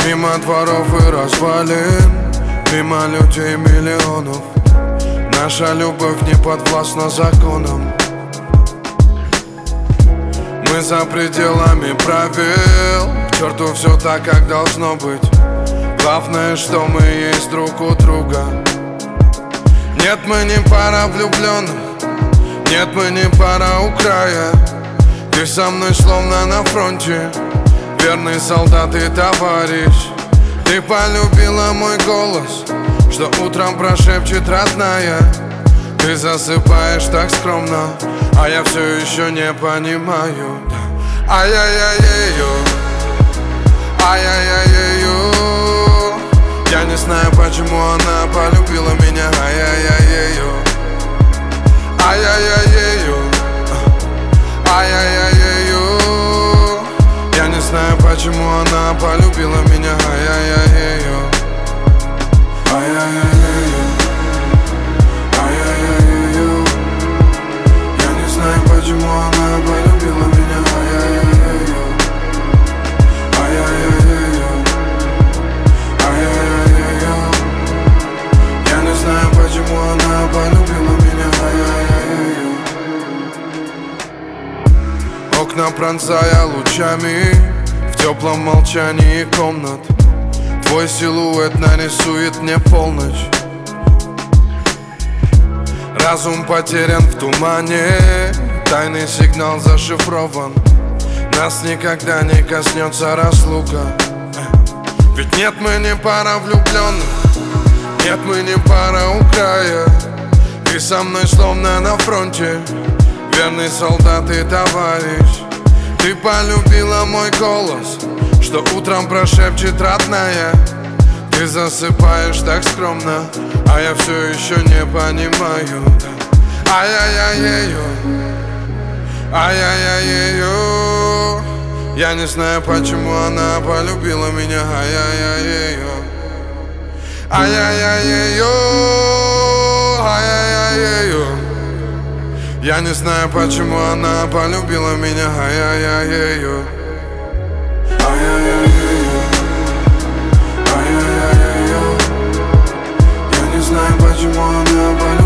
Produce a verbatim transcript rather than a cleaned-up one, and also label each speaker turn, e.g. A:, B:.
A: Мимо дворов и развалин, мимо людей миллионов. Наша любовь не подвластна законам. Мы за пределами правил, к черту все так, как должно быть. Главное, что мы есть друг у друга. Нет, мы не пара влюбленных, нет, мы не пара у края. Ты со мной словно на фронте, верный солдат и товарищ. Ты полюбила мой голос, что утром прошепчет родная. Ты засыпаешь так скромно, а я все еще не понимаю. Ай-яй-яй-яй-ю, ай-яй-яй-яй-ю. Я не знаю, почему она полюбила меня. Ай-яй-яй-яй-ю, ай-яй-яй-яй-ю, ай-яй-яй-яй-ю. Я не знаю, почему она полюбила меня. Ай-яй-яй-яй-ю, ай-яй-яй-яй-ю, ай-яй-яй-яй-ю. Я не знаю, почему она полюбила меня. Ай-яй-яй-яй-ю, ай-яй-яй-яй-ю, ай-яй-яй-яй-ю. Я не знаю, почему она полюбила меня. Ай-яй-яй-яй-ю. Окна пронзая лучами в теплом молчании комнат. Твой силуэт нарисует мне полночь. Разум потерян в тумане, тайный сигнал зашифрован. Нас никогда не коснется разлука. Ведь нет, мы не пара влюбленных, нет, мы не пара у края. Ты со мной словно на фронте, верный солдат и товарищ. Ты полюбила мой голос, что утром прошепчет родная. Ты засыпаешь так скромно, а я все еще не понимаю. Ай-яй-яй-яй-ю, ай-яй-яй-яй-ю. Я не знаю, почему она полюбила меня. Ай-яй-яй-яй-ю, ай-яй-яй-яй-ю, ай-яй-яй-яй-ю. Я не знаю, почему она полюбила меня. Ай-яй-яй-яй-ю, ай-яй-яй-яй-ю, ай-яй-яй-яй-ю. Я не знаю, почему она полюбила меня.